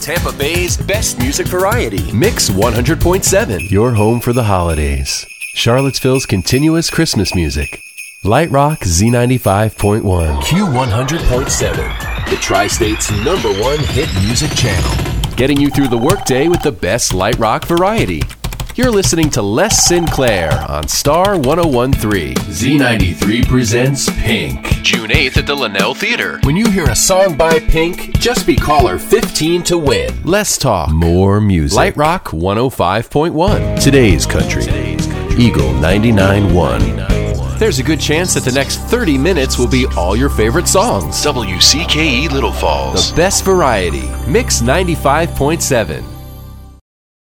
Tampa Bay's best music variety. Mix 100.7, your home for the holidays. Charlottesville's continuous Christmas music. Light Rock Z95.1. Q100.7, the Tri-State's #1 hit music channel. Getting you through the workday with the best light rock variety. You're listening to Les Sinclair on Star 101.3. Z93 presents Pink. June 8th at the Linnell Theater. When you hear a song by Pink, just be caller 15 to win. Less talk, more music. Light Rock 105.1. Today's country. Eagle 99.1. There's a good chance that the next 30 minutes will be all your favorite songs. WCKE Little Falls. The best variety. Mix 95.7.